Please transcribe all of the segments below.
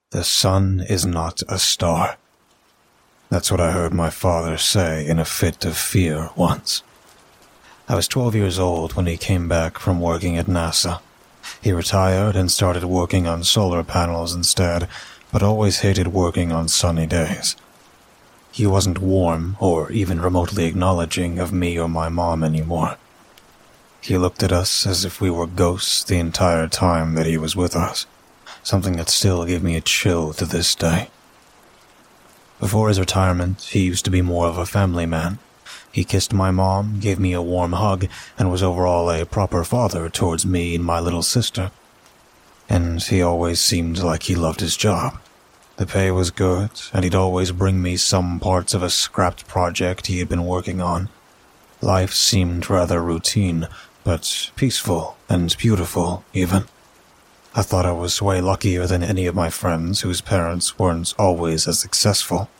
The sun is not a star. That's what I heard my father say in a fit of fear once. I was 12 years old when he came back from working at NASA. He retired and started working on solar panels instead, but always hated working on sunny days. He wasn't warm or even remotely acknowledging of me or my mom anymore. He looked at us as if we were ghosts the entire time that he was with us, something that still gave me a chill to this day. Before his retirement, he used to be more of a family man. He kissed my mom, gave me a warm hug, and was overall a proper father towards me and my little sister. And he always seemed like he loved his job. The pay was good, and he'd always bring me some parts of a scrapped project he had been working on. Life seemed rather routine, but peaceful and beautiful, even. I thought I was way luckier than any of my friends whose parents weren't always as successful.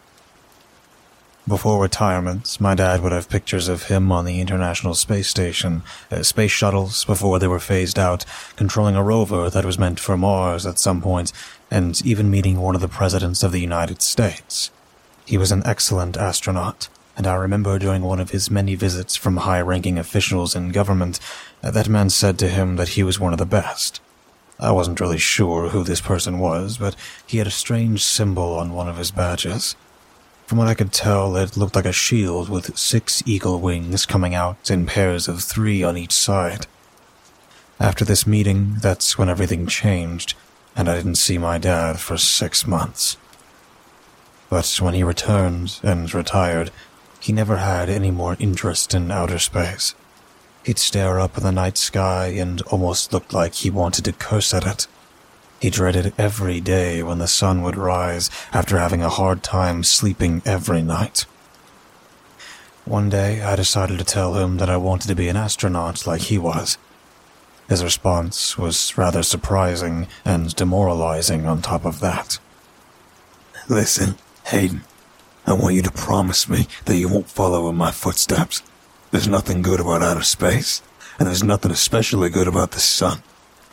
Before retirement, my dad would have pictures of him on the International Space Station, space shuttles before they were phased out, controlling a rover that was meant for Mars at some point, and even meeting one of the presidents of the United States. He was an excellent astronaut, and I remember during one of his many visits from high-ranking officials in government, that man said to him that he was one of the best. I wasn't really sure who this person was, but he had a strange symbol on one of his badges. From what I could tell, it looked like a shield with 6 eagle wings coming out in pairs of 3 on each side. After this meeting, that's when everything changed, and I didn't see my dad for 6 months. But when he returned and retired, he never had any more interest in outer space. He'd stare up at the night sky and almost looked like he wanted to curse at it. He dreaded every day when the sun would rise after having a hard time sleeping every night. One day, I decided to tell him that I wanted to be an astronaut like he was. His response was rather surprising and demoralizing on top of that. Listen, Hayden, I want you to promise me that you won't follow in my footsteps. There's nothing good about outer space, and there's nothing especially good about the sun.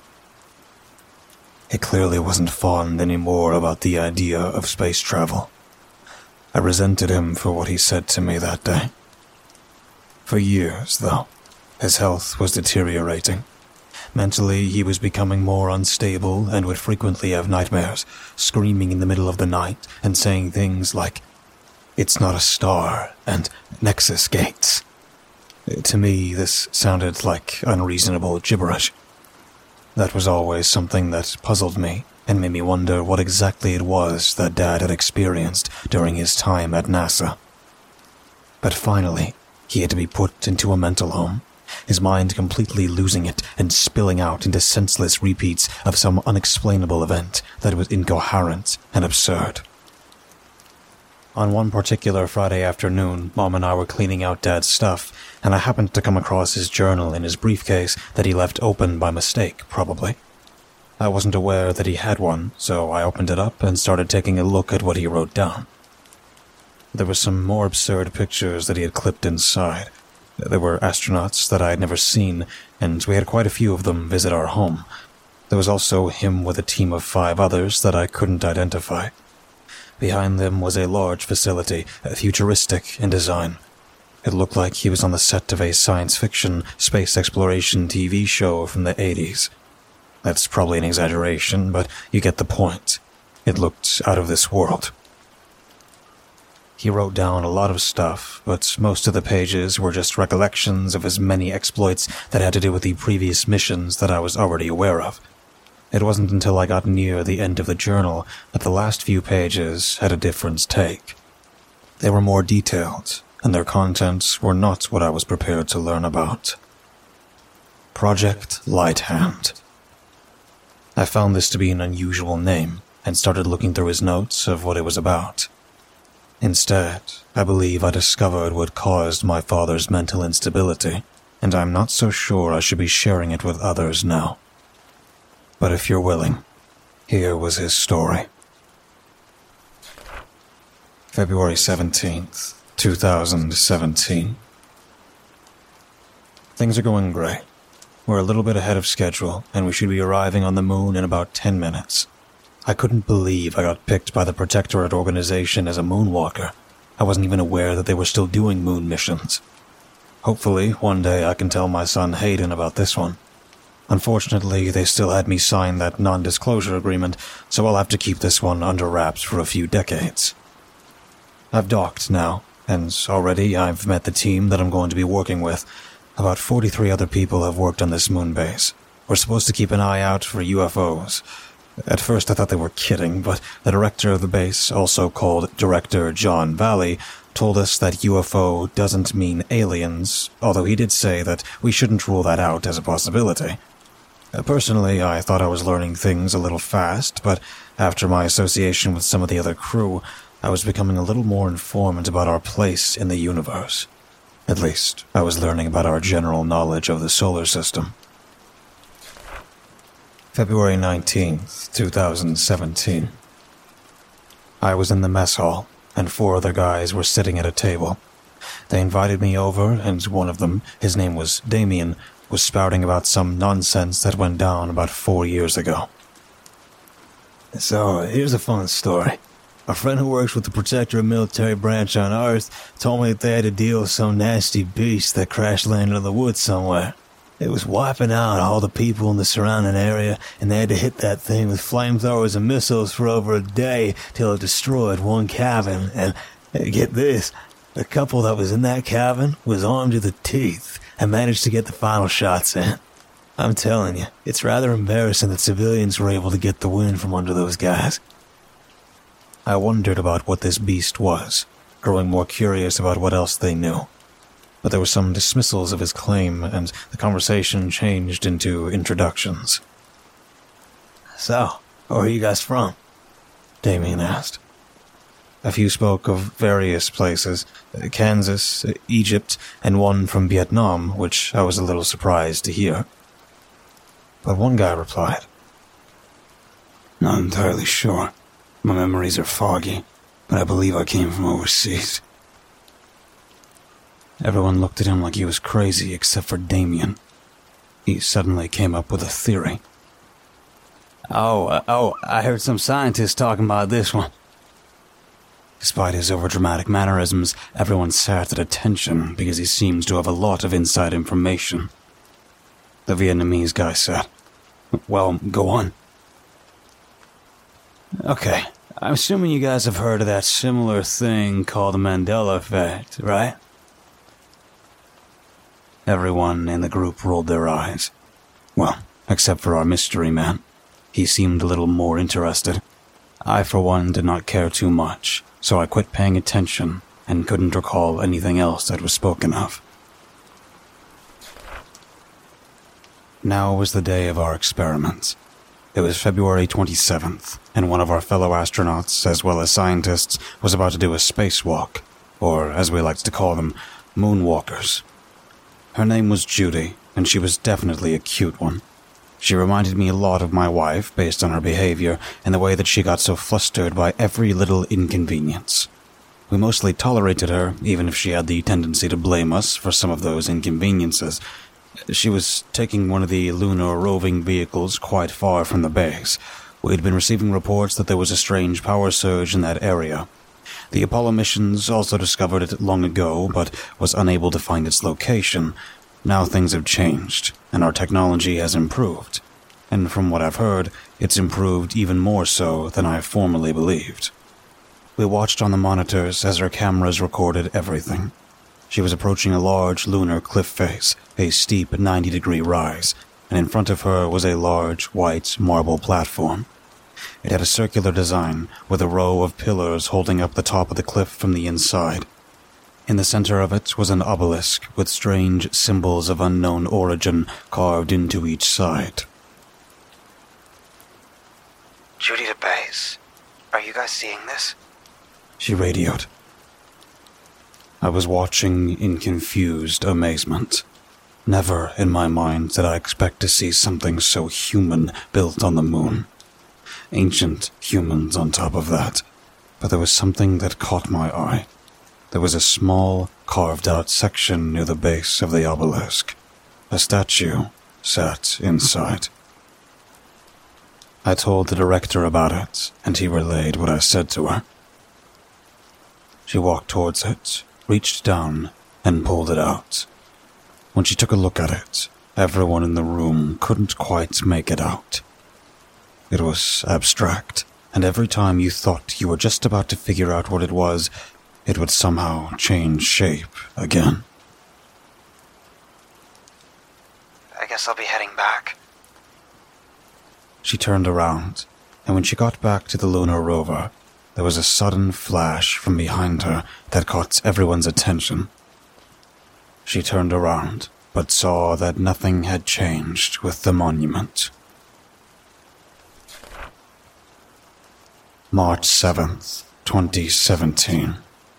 He clearly wasn't fond anymore about the idea of space travel. I resented him for what he said to me that day. For years, though, his health was deteriorating. Mentally, he was becoming more unstable and would frequently have nightmares, screaming in the middle of the night and saying things like, "It's not a star," and "Nexus gates." To me, this sounded like unreasonable gibberish. That was always something that puzzled me and made me wonder what exactly it was that Dad had experienced during his time at NASA. But finally, he had to be put into a mental home, his mind completely losing it and spilling out into senseless repeats of some unexplainable event that was incoherent and absurd. On one particular Friday afternoon, Mom and I were cleaning out Dad's stuff, and I happened to come across his journal in his briefcase that he left open by mistake, probably. I wasn't aware that he had one, so I opened it up and started taking a look at what he wrote down. There were some more absurd pictures that he had clipped inside. There were astronauts that I had never seen, and we had quite a few of them visit our home. There was also him with a team of 5 others that I couldn't identify. Behind them was a large facility, futuristic in design. It looked like he was on the set of a science fiction, space exploration TV show from the 80s. That's probably an exaggeration, but you get the point. It looked out of this world. He wrote down a lot of stuff, but most of the pages were just recollections of his many exploits that had to do with the previous missions that I was already aware of. It wasn't until I got near the end of the journal that the last few pages had a different take. They were more detailed, and their contents were not what I was prepared to learn about. Project Lighthand. I found this to be an unusual name, and started looking through his notes of what it was about. Instead, I believe I discovered what caused my father's mental instability, and I'm not so sure I should be sharing it with others now. But if you're willing, here was his story. February 17th, 2017. Things are going great. We're a little bit ahead of schedule, and we should be arriving on the moon in about 10 minutes. I couldn't believe I got picked by the Protectorate organization as a moonwalker. I wasn't even aware that they were still doing moon missions. Hopefully, one day I can tell my son Hayden about this one. Unfortunately, they still had me sign that non-disclosure agreement, so I'll have to keep this one under wraps for a few decades. I've docked now, and already I've met the team that I'm going to be working with. About 43 other people have worked on this moon base. We're supposed to keep an eye out for UFOs. At first I thought they were kidding, but the director of the base, also called Director John Valley, told us that UFO doesn't mean aliens, although he did say that we shouldn't rule that out as a possibility. Personally, I thought I was learning things a little fast, but after my association with some of the other crew, I was becoming a little more informed about our place in the universe. At least, I was learning about our general knowledge of the solar system. February 19th, 2017. I was in the mess hall, and 4 other guys were sitting at a table. They invited me over, and one of them, his name was Damien, was spouting about some nonsense that went down about 4 years ago. So, here's a fun story. A friend who works with the Protectorate military branch on Earth told me that they had to deal with some nasty beast that crash-landed in the woods somewhere. It was wiping out all the people in the surrounding area, and they had to hit that thing with flamethrowers and missiles for over a day till it destroyed one cabin. And, get this, the couple that was in that cabin was armed to the teeth and managed to get the final shots in. I'm telling you, it's rather embarrassing that civilians were able to get the wind from under those guys. I wondered about what this beast was, growing more curious about what else they knew. But there were some dismissals of his claim, and the conversation changed into introductions. So, where are you guys from? Damien asked. A few spoke of various places, Kansas, Egypt, and one from Vietnam, which I was a little surprised to hear. But one guy replied, Not entirely sure. My memories are foggy, but I believe I came from overseas. Everyone looked at him like he was crazy except for Damien. He suddenly came up with a theory. Oh, I heard some scientists talking about this one. Despite his overdramatic mannerisms, everyone sat at attention because he seems to have a lot of inside information. The Vietnamese guy said, Well, go on. Okay, I'm assuming you guys have heard of that similar thing called the Mandela effect, right? Everyone in the group rolled their eyes. Well, except for our mystery man. He seemed a little more interested. I, for one, did not care too much, so I quit paying attention and couldn't recall anything else that was spoken of. Now was the day of our experiments. It was February 27th, and one of our fellow astronauts, as well as scientists, was about to do a spacewalk, or, as we liked to call them, moonwalkers. Her name was Judy, and she was definitely a cute one. She reminded me a lot of my wife based on her behavior and the way that she got so flustered by every little inconvenience. We mostly tolerated her, even if she had the tendency to blame us for some of those inconveniences. She was taking one of the lunar roving vehicles quite far from the base. We'd been receiving reports that there was a strange power surge in that area. The Apollo missions also discovered it long ago, but was unable to find its location. Now things have changed, and our technology has improved. And from what I've heard, it's improved even more so than I formerly believed. We watched on the monitors as her cameras recorded everything. She was approaching a large lunar cliff face, a steep 90-degree rise, and in front of her was a large white marble platform. It had a circular design, with a row of pillars holding up the top of the cliff from the inside. In the center of it was an obelisk with strange symbols of unknown origin carved into each side. Judy to base. Are you guys seeing this? She radioed. I was watching in confused amazement. Never in my mind did I expect to see something so human built on the moon. Ancient humans on top of that. But there was something that caught my eye. There was a small, carved-out section near the base of the obelisk. A statue sat inside. I told the director about it, and he relayed what I said to her. She walked towards it, reached down, and pulled it out. When she took a look at it, everyone in the room couldn't quite make it out. It was abstract, and every time you thought you were just about to figure out what it was, it would somehow change shape again. I guess I'll be heading back. She turned around, and when she got back to the lunar rover, there was a sudden flash from behind her that caught everyone's attention. She turned around, but saw that nothing had changed with the monument. March 7th, 2017.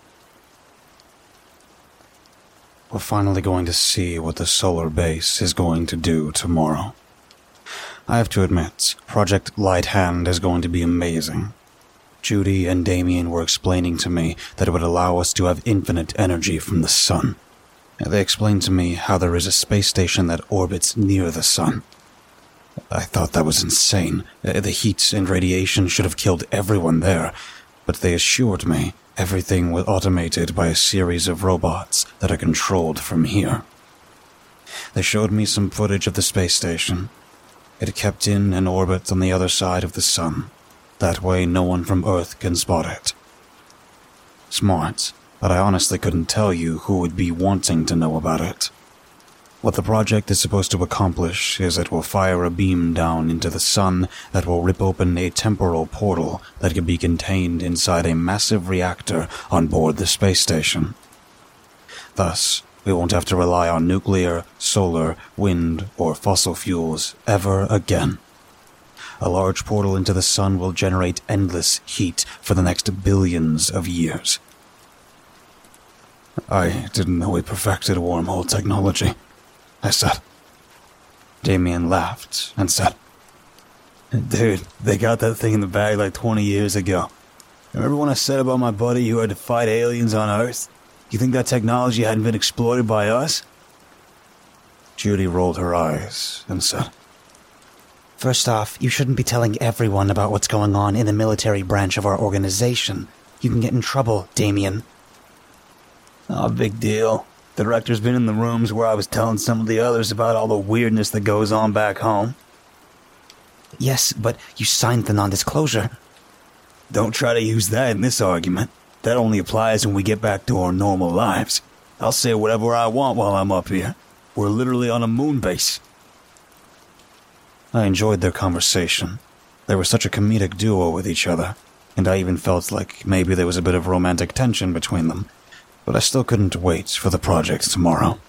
We're finally going to see what the solar base is going to do tomorrow. I have to admit, Project Light Hand is going to be amazing. Judy and Damien were explaining to me that it would allow us to have infinite energy from the sun. They explained to me how there is a space station that orbits near the sun. I thought that was insane. The heat and radiation should have killed everyone there, but they assured me everything was automated by a series of robots that are controlled from here. They showed me some footage of the space station. It kept in an orbit on the other side of the sun. That way no one from Earth can spot it. Smart, but I honestly couldn't tell you who would be wanting to know about it. What the project is supposed to accomplish is it will fire a beam down into the sun that will rip open a temporal portal that can be contained inside a massive reactor on board the space station. Thus, we won't have to rely on nuclear, solar, wind, or fossil fuels ever again. A large portal into the sun will generate endless heat for the next billions of years. I didn't know we perfected wormhole technology, I said. Damien laughed and said, "Dude, they got that thing in the bag like 20 years ago. Remember when I said about my buddy who had to fight aliens on Earth? You think that technology hadn't been exploited by us?" Judy rolled her eyes and said, "First off, you shouldn't be telling everyone about what's going on in the military branch of our organization. You can get in trouble, Damien." "Oh, big deal. The director's been in the rooms where I was telling some of the others about all the weirdness that goes on back home." "Yes, but you signed the non-disclosure." "Don't try to use that in this argument. That only applies when we get back to our normal lives. I'll say whatever I want while I'm up here. We're literally on a moon base." I enjoyed their conversation. They were such a comedic duo with each other, and I even felt like maybe there was a bit of romantic tension between them, but I still couldn't wait for the project tomorrow.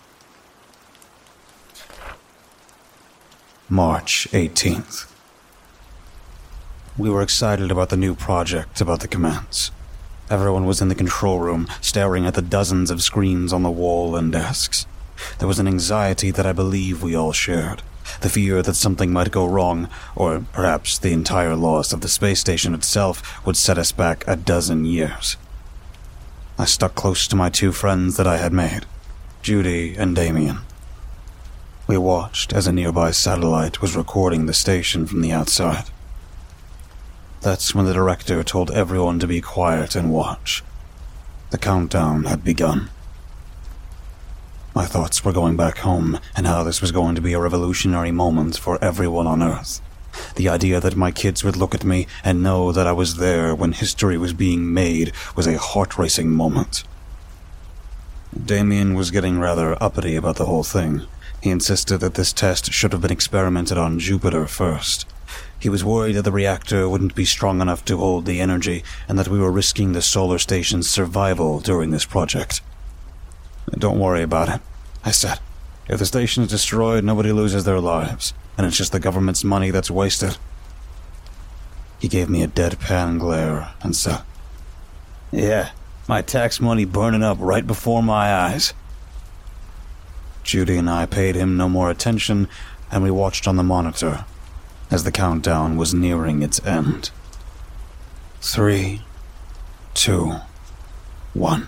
March 18th. We were excited about the new project about to commence. Everyone was in the control room, staring at the dozens of screens on the wall and desks. There was an anxiety that I believe we all shared. The fear that something might go wrong, or perhaps the entire loss of the space station itself would set us back a dozen years. I stuck close to my two friends that I had made, Judy and Damien. We watched as a nearby satellite was recording the station from the outside. That's when the director told everyone to be quiet and watch. The countdown had begun. My thoughts were going back home and how this was going to be a revolutionary moment for everyone on Earth. The idea that my kids would look at me and know that I was there when history was being made was a heart-racing moment. Damien was getting rather uppity about the whole thing. He insisted that this test should have been experimented on Jupiter first. He was worried that the reactor wouldn't be strong enough to hold the energy and that we were risking the solar station's survival during this project. "Don't worry about it," I said. "If the station is destroyed, nobody loses their lives, and it's just the government's money that's wasted." He gave me a deadpan glare and said, "Yeah, my tax money burning up right before my eyes." Judy and I paid him no more attention, and we watched on the monitor as the countdown was nearing its end. 3, 2, 1.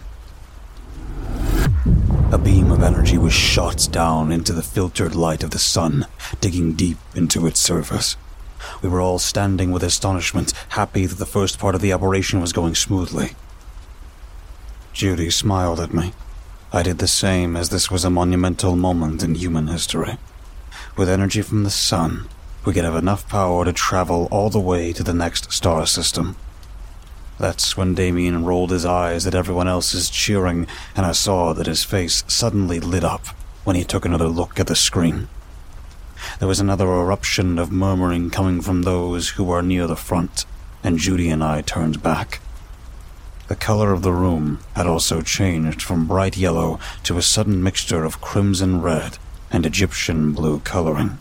A beam of energy was shot down into the filtered light of the sun, digging deep into its surface. We were all standing with astonishment, happy that the first part of the operation was going smoothly. Judy smiled at me. I did the same, as this was a monumental moment in human history. With energy from the sun, we could have enough power to travel all the way to the next star system. That's when Damien rolled his eyes at everyone else's cheering, and I saw that his face suddenly lit up when he took another look at the screen. There was another eruption of murmuring coming from those who were near the front, and Judy and I turned back. The color of the room had also changed from bright yellow to a sudden mixture of crimson red and Egyptian blue coloring.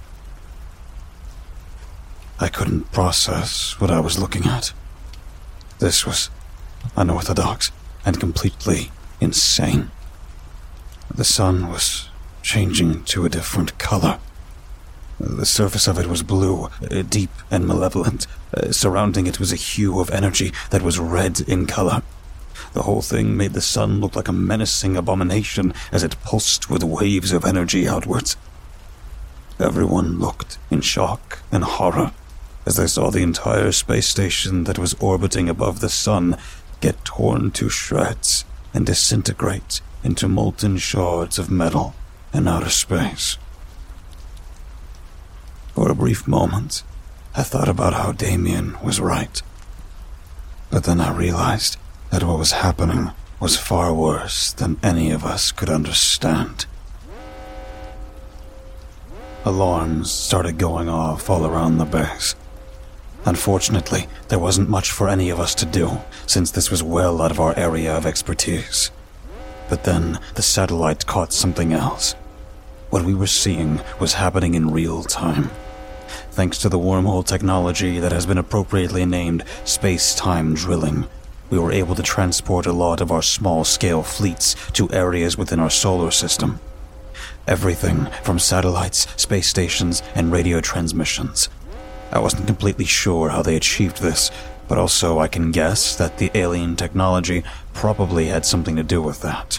I couldn't process what I was looking at. This was unorthodox and completely insane. The sun was changing to a different color. The surface of it was blue, deep and malevolent. Surrounding it was a hue of energy that was red in color. The whole thing made the sun look like a menacing abomination as it pulsed with waves of energy outwards. Everyone looked in shock and horror as they saw the entire space station that was orbiting above the sun get torn to shreds and disintegrate into molten shards of metal in outer space. For a brief moment, I thought about how Damien was right. But then I realized that what was happening was far worse than any of us could understand. Alarms started going off all around the base. Unfortunately, there wasn't much for any of us to do, since this was well out of our area of expertise. But then the satellite caught something else. What we were seeing was happening in real time. Thanks to the wormhole technology that has been appropriately named space-time drilling, we were able to transport a lot of our small-scale fleets to areas within our solar system. Everything from satellites, space stations, and radio transmissions. I wasn't completely sure how they achieved this, but also I can guess that the alien technology probably had something to do with that.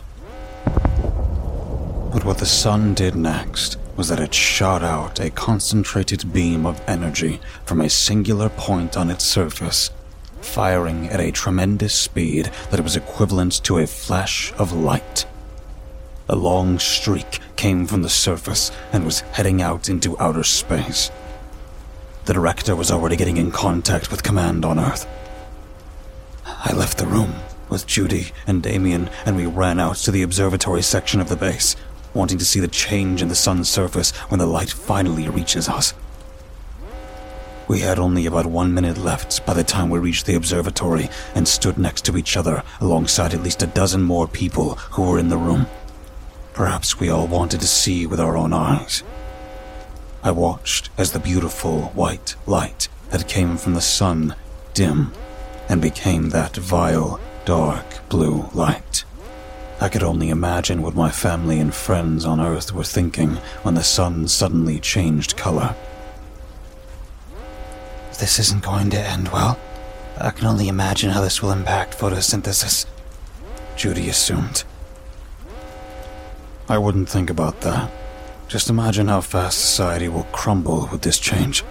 But what the sun did next was that it shot out a concentrated beam of energy from a singular point on its surface, firing at a tremendous speed that was equivalent to a flash of light. A long streak came from the surface and was heading out into outer space. The director was already getting in contact with command on Earth. I left the room with Judy and Damien, and we ran out to the observatory section of the base, wanting to see the change in the sun's surface when the light finally reaches us. We had only about 1 minute left by the time we reached the observatory and stood next to each other alongside at least a dozen more people who were in the room. Perhaps we all wanted to see with our own eyes. I watched as the beautiful white light that came from the sun dimmed and became that vile, dark blue light. I could only imagine what my family and friends on Earth were thinking when the sun suddenly changed color. This isn't going to end well. I can only imagine how this will impact photosynthesis, Judy assumed. I wouldn't think about that. Just imagine how fast society will crumble with this change.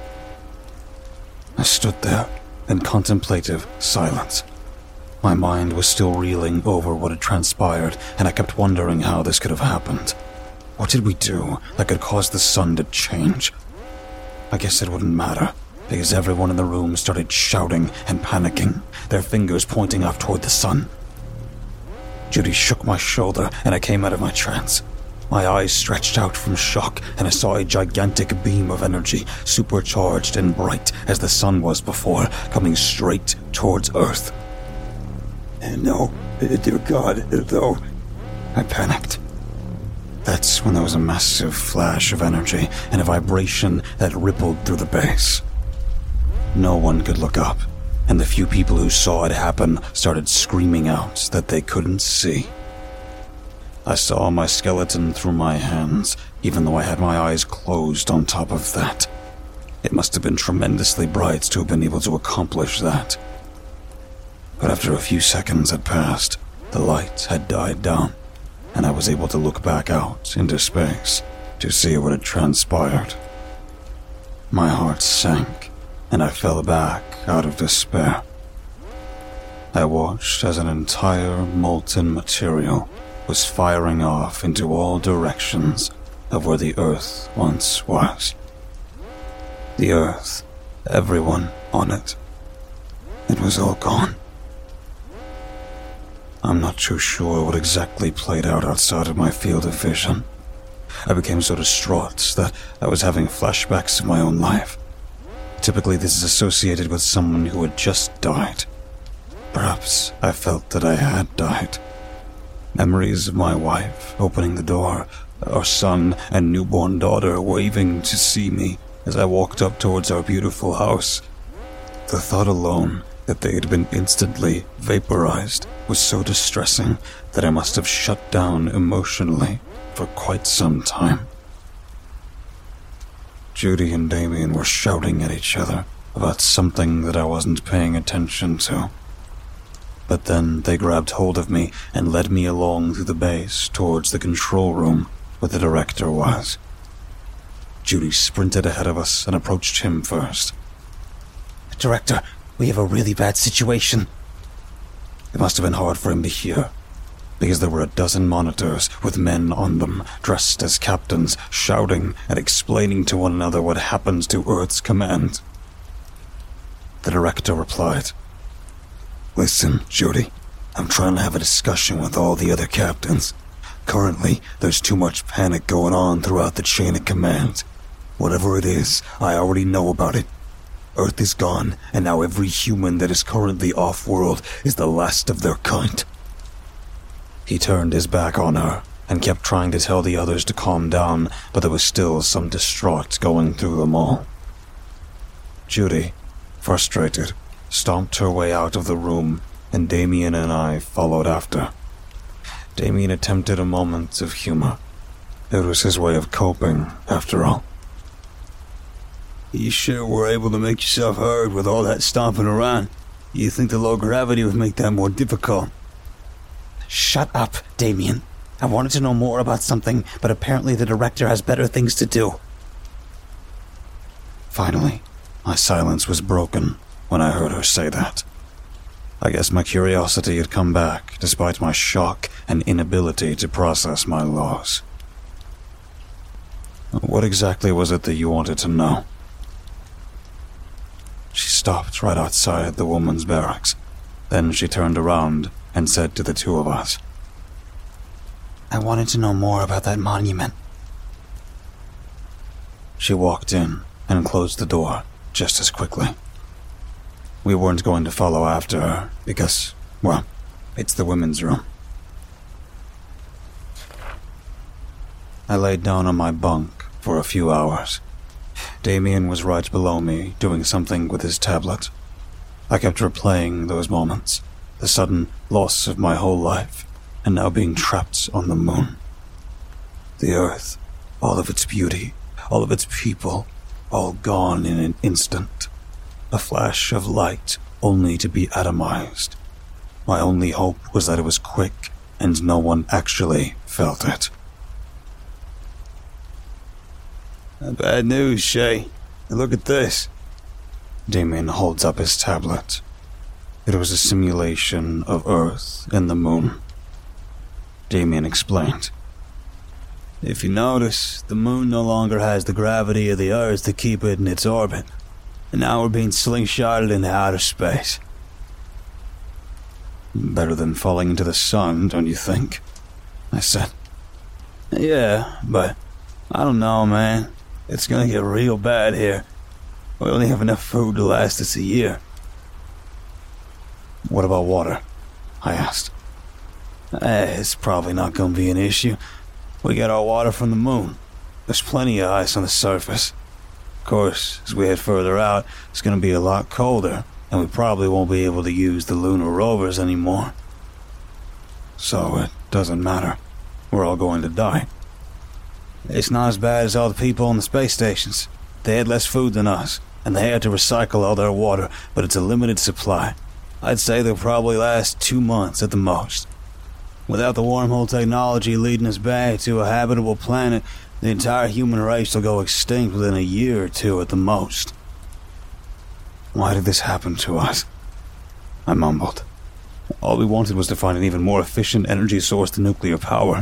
I stood there in contemplative silence. My mind was still reeling over what had transpired, and I kept wondering how this could have happened. What did we do that could cause the sun to change? I guess it wouldn't matter, because everyone in the room started shouting and panicking, their fingers pointing up toward the sun. Judy shook my shoulder, and I came out of my trance. My eyes stretched out from shock, and I saw a gigantic beam of energy, supercharged and bright as the sun was before, coming straight towards Earth. No, dear God, no. I panicked. That's when there was a massive flash of energy and a vibration that rippled through the base. No one could look up, and the few people who saw it happen started screaming out that they couldn't see. I saw my skeleton through my hands, even though I had my eyes closed on top of that. It must have been tremendously bright to have been able to accomplish that. But after a few seconds had passed, the light had died down, and I was able to look back out into space to see what had transpired. My heart sank and I fell back out of despair. I watched as an entire molten material was firing off into all directions of where the Earth once was. The Earth, everyone on it. It was all gone. I'm not too sure what exactly played out outside of my field of vision. I became so distraught that I was having flashbacks of my own life. Typically, this is associated with someone who had just died. Perhaps I felt that I had died. Memories of my wife opening the door, our son and newborn daughter waving to see me as I walked up towards our beautiful house. The thought alone that they had been instantly vaporized was so distressing that I must have shut down emotionally for quite some time. Judy and Damien were shouting at each other about something that I wasn't paying attention to. But then they grabbed hold of me and led me along through the base towards the control room where the director was. Judy sprinted ahead of us and approached him first. Director, we have a really bad situation. It must have been hard for him to hear, because there were a dozen monitors with men on them, dressed as captains, shouting and explaining to one another what happened to Earth's command. The director replied, "Listen, Judy, I'm trying to have a discussion with all the other captains. Currently, there's too much panic going on throughout the chain of command. Whatever it is, I already know about it. Earth is gone, and now every human that is currently off-world is the last of their kind." He turned his back on her and kept trying to tell the others to calm down, but there was still some distraught going through them all. Judy, frustrated, stomped her way out of the room, and Damien and I followed after. Damien attempted a moment of humor. It was his way of coping, after all. "You sure were able to make yourself heard with all that stomping around? You think the low gravity would make that more difficult?" Shut up, Damien. I wanted to know more about something, but apparently the director has better things to do. Finally, my silence was broken when I heard her say that. I guess my curiosity had come back despite my shock and inability to process my loss. What exactly was it that you wanted to know? She stopped right outside the woman's barracks. Then she turned around and said to the two of us, I wanted to know more about that monument. She walked in and closed the door just as quickly. We weren't going to follow after her because, well, it's the women's room. I laid down on my bunk for a few hours. Damien was right below me doing something with his tablet. I kept replaying those moments, the sudden loss of my whole life, and now being trapped on the moon. The Earth, all of its beauty, all of its people, all gone in an instant. A flash of light, only to be atomized. My only hope was that it was quick, and no one actually felt it. Bad news, Shay. Look at this. Damien holds up his tablet. It was a simulation of Earth and the moon. Damien explained. If you notice, the moon no longer has the gravity of the Earth to keep it in its orbit, and now we're being slingshotted into outer space. Better than falling into the sun, don't you think? I said. Yeah, but I don't know, man. It's gonna get real bad here. We only have enough food to last us a year. What about water? I asked. It's probably not gonna be an issue. We get our water from the moon. There's plenty of ice on the surface. Of course, as we head further out, it's gonna be a lot colder, and we probably won't be able to use the lunar rovers anymore. So it doesn't matter. We're all going to die. It's not as bad as all the people on the space stations. They had less food than us, and they had to recycle all their water, but it's a limited supply. I'd say they'll probably last 2 months at the most. Without the wormhole technology leading us back to a habitable planet, the entire human race will go extinct within a year or two at the most. Why did this happen to us? I mumbled. All we wanted was to find an even more efficient energy source than nuclear power.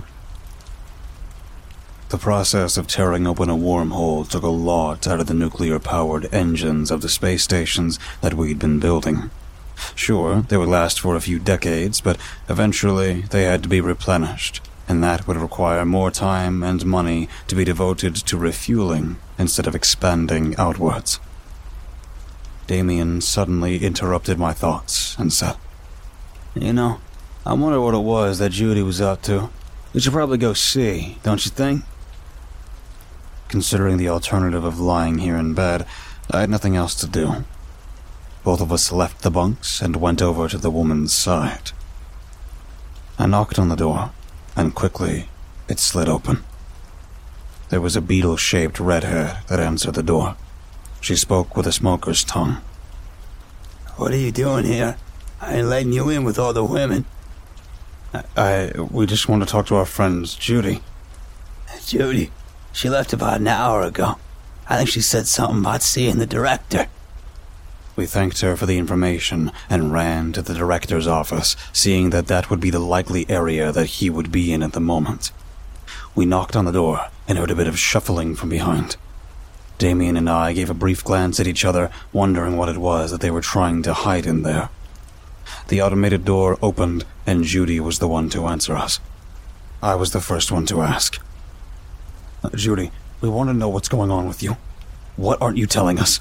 The process of tearing open a wormhole took a lot out of the nuclear-powered engines of the space stations that we'd been building. Sure, they would last for a few decades, but eventually they had to be replenished, and that would require more time and money to be devoted to refueling instead of expanding outwards. Damien suddenly interrupted my thoughts and said, "You know, I wonder what it was that Judy was up to. We should probably go see, don't you think?" Considering the alternative of lying here in bed, I had nothing else to do. Both of us left the bunks and went over to the woman's side. I knocked on the door, and quickly it slid open. There was a beetle-shaped redhead that answered the door. She spoke with a smoker's tongue. "What are you doing here? I ain't letting you in with all the women." We just want to talk to our friend, Judy. "Judy? She left about an hour ago. I think she said something about seeing the director." We thanked her for the information and ran to the director's office, seeing that that would be the likely area that he would be in at the moment. We knocked on the door and heard a bit of shuffling from behind. Damien and I gave a brief glance at each other, wondering what it was that they were trying to hide in there. The automated door opened, and Judy was the one to answer us. I was the first one to ask. "Judy, we want to know what's going on with you. What aren't you telling us?"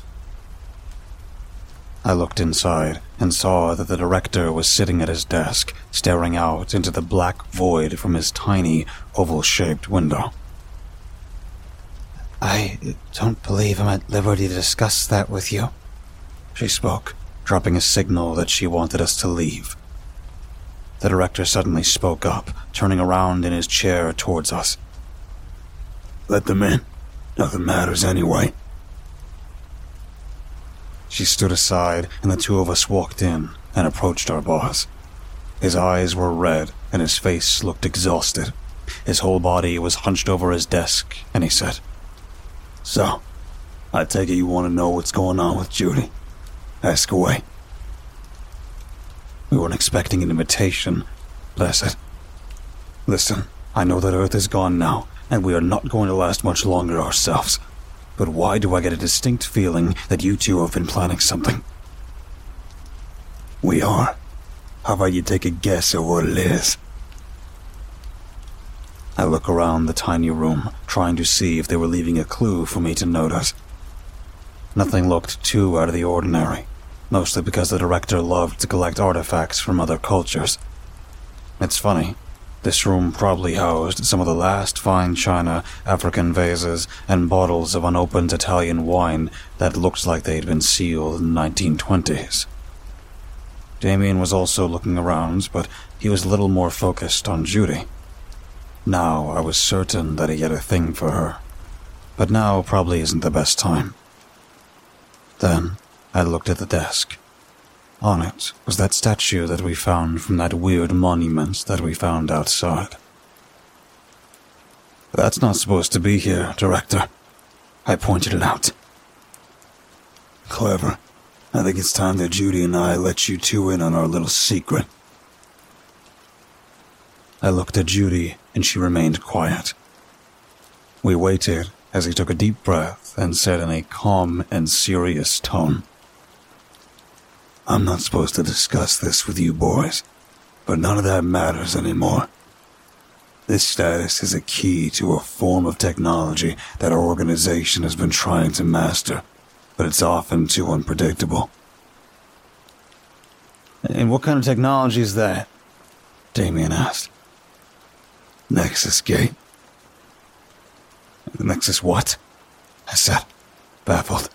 I looked inside and saw that the director was sitting at his desk, staring out into the black void from his tiny, oval-shaped window. "I don't believe I'm at liberty to discuss that with you," she spoke, dropping a signal that she wanted us to leave. The director suddenly spoke up, turning around in his chair towards us. "Let them in. Nothing matters anyway." She stood aside, and the two of us walked in and approached our boss. His eyes were red, and his face looked exhausted. His whole body was hunched over his desk, and he said, "So, I take it you want to know what's going on with Judy. Ask away." We weren't expecting an invitation, but I said, "Listen, I know that Earth is gone now, and we are not going to last much longer ourselves. But why do I get a distinct feeling that you two have been planning something?" "We are. How about you take a guess at what it is?" I look around the tiny room, trying to see if they were leaving a clue for me to notice. Nothing looked too out of the ordinary, mostly because the director loved to collect artifacts from other cultures. It's funny, this room probably housed some of the last fine china, African vases, and bottles of unopened Italian wine that looked like they'd been sealed in the 1920s. Damien was also looking around, but he was a little more focused on Judy. Now I was certain that he had a thing for her, but now probably isn't the best time. Then I looked at the desk. On it was that statue that we found from that weird monument that we found outside. "That's not supposed to be here, Director." I pointed it out. "Clever. I think it's time that Judy and I let you two in on our little secret." I looked at Judy, and she remained quiet. We waited as he took a deep breath and said in a calm and serious tone, "I'm not supposed to discuss this with you boys, but none of that matters anymore. This status is a key to a form of technology that our organization has been trying to master, but it's often too unpredictable." "And what kind of technology is that?" Damien asked. "Nexus Gate." "Nexus what?" I said, baffled.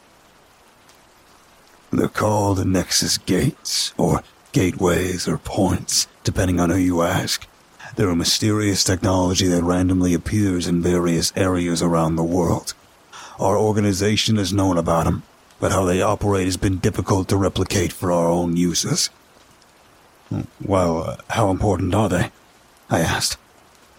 They're called Nexus Gates, or gateways or points, depending on who you ask. They're a mysterious technology that randomly appears in various areas around the world. Our organization has known about them, but how they operate has been difficult to replicate for our own uses. "Well, how important are they?" I asked.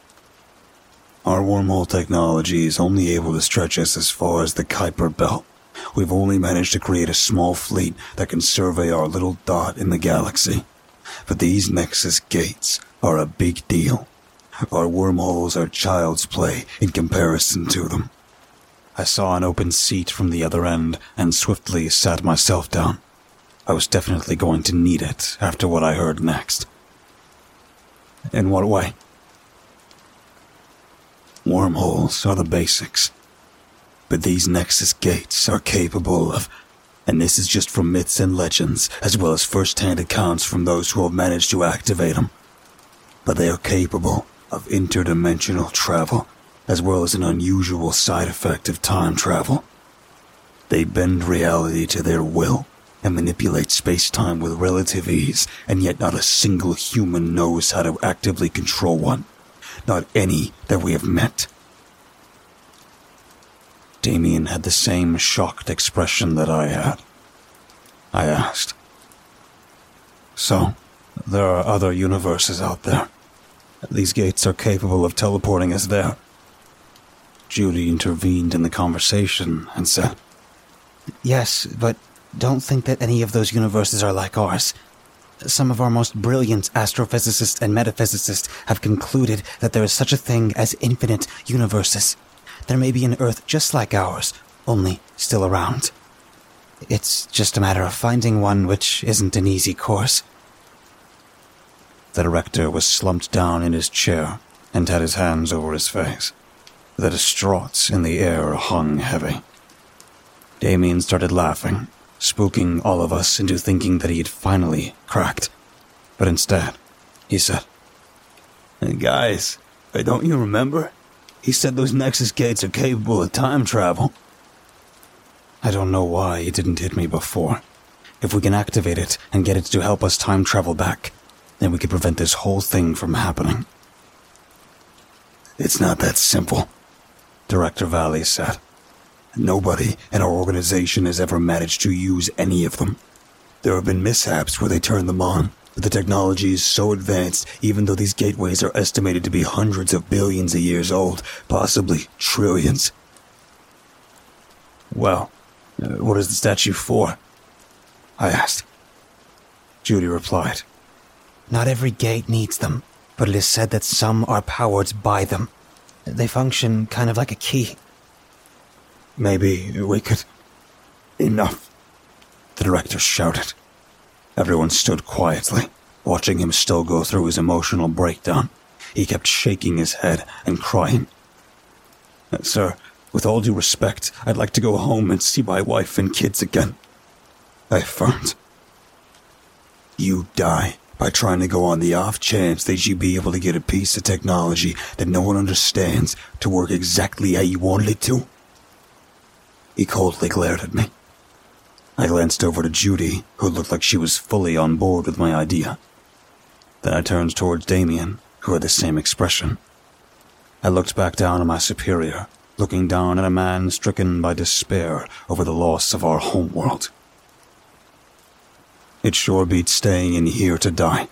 Our wormhole technology is only able to stretch us as far as the Kuiper Belt, We've only managed to create a small fleet that can survey our little dot in the galaxy. But these Nexus gates are a big deal. Our wormholes are child's play in comparison to them. I saw an open seat from the other end and swiftly sat myself down. I was definitely going to need it after what I heard next. In what way? Wormholes are the basics. But these Nexus gates are capable of, and this is just from myths and legends, as well as first-hand accounts from those who have managed to activate them. But they are capable of interdimensional travel, as well as an unusual side effect of time travel. They bend reality to their will and manipulate space-time with relative ease, and yet not a single human knows how to actively control one. Not any that we have met. Damien had the same shocked expression that I had. I asked, "So, there are other universes out there. These gates are capable of teleporting us there." Judy intervened in the conversation and said, Yes, but don't think that any of those universes are like ours. Some of our most brilliant astrophysicists and metaphysicists have concluded that there is such a thing as infinite universes. There may be an Earth just like ours, only still around. It's just a matter of finding one, which isn't an easy course. The director was slumped down in his chair and had his hands over his face. The distraught in the air hung heavy. Damien started laughing, spooking all of us into thinking that he had finally cracked. But instead, he said, "Hey guys, don't you remember? He said those Nexus gates are capable of time travel." I don't know why it didn't hit me before. If we can activate it and get it to help us time travel back, then we could prevent this whole thing from happening. "It's not that simple," Director Valley said. "Nobody in our organization has ever managed to use any of them. There have been mishaps where they turn them on, but the technology is so advanced, even though these gateways are estimated to be hundreds of billions of years old, possibly trillions." "Well, what is the statue for?" I asked. Judy replied, Not every gate needs them, but it is said that some are powered by them. They function kind of like a key. "Maybe we could..." "Enough," the director shouted. Everyone stood quietly, watching him still go through his emotional breakdown. He kept shaking his head and crying. "Sir, with all due respect, I'd like to go home and see my wife and kids again," I affirmed. "You die by trying to go on the off chance that you'd be able to get a piece of technology that no one understands to work exactly how you wanted it to?" He coldly glared at me. I glanced over to Judy, who looked like she was fully on board with my idea. Then I turned towards Damien, who had the same expression. I looked back down at my superior, looking down at a man stricken by despair over the loss of our homeworld. It sure beats staying in here to die.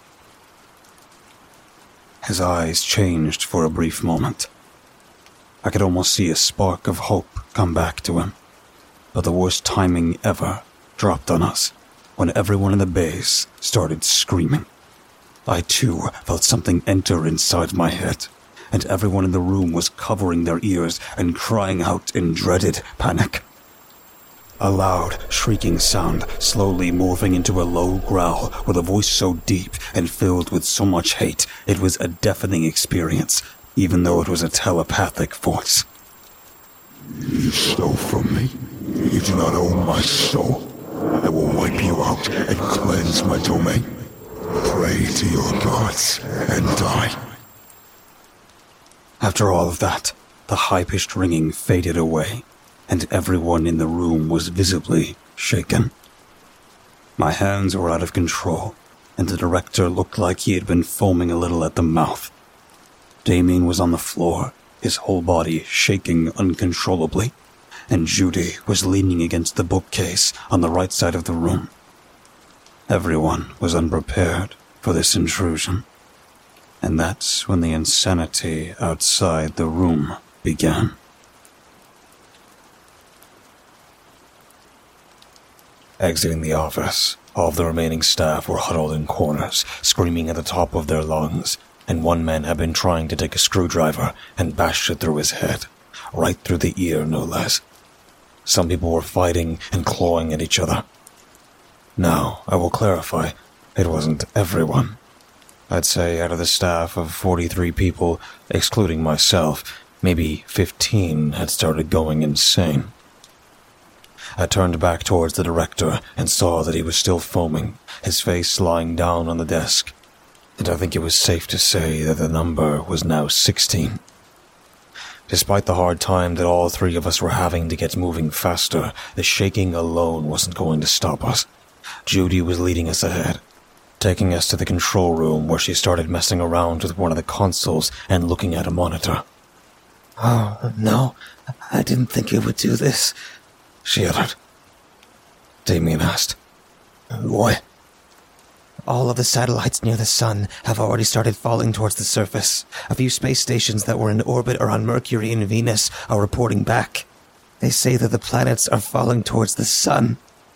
His eyes changed for a brief moment. I could almost see a spark of hope come back to him. But the worst timing ever dropped on us when everyone in the base started screaming. I too felt something enter inside my head, and everyone in the room was covering their ears and crying out in dreaded panic. A loud, shrieking sound, slowly morphing into a low growl with a voice so deep and filled with so much hate, it was a deafening experience, even though it was a telepathic voice. "You stole from me. You do not own my soul. I will wipe you out and cleanse my domain. Pray to your gods and die." After all of that, the high-pitched ringing faded away, and everyone in the room was visibly shaken. My hands were out of control, and the director looked like he had been foaming a little at the mouth. Damien was on the floor, his whole body shaking uncontrollably, and Judy was leaning against the bookcase on the right side of the room. Everyone was unprepared for this intrusion, and that's when the insanity outside the room began. Exiting the office, all of the remaining staff were huddled in corners, screaming at the top of their lungs, and one man had been trying to take a screwdriver and bash it through his head, right through the ear no less. Some people were fighting and clawing at each other. Now, I will clarify, it wasn't everyone. I'd say out of the staff of 43 people, excluding myself, maybe 15 had started going insane. I turned back towards the director and saw that he was still foaming, his face lying down on the desk. And I think it was safe to say that the number was now 16. Despite the hard time that all three of us were having to get moving faster, the shaking alone wasn't going to stop us. Judy was leading us ahead, taking us to the control room where she started messing around with one of the consoles and looking at a monitor. "Oh, no, I didn't think it would do this," she uttered. Damien asked, "What?" "All of the satellites near the sun have already started falling towards the surface. A few space stations that were in orbit around Mercury and Venus are reporting back. They say that the planets are falling towards the sun."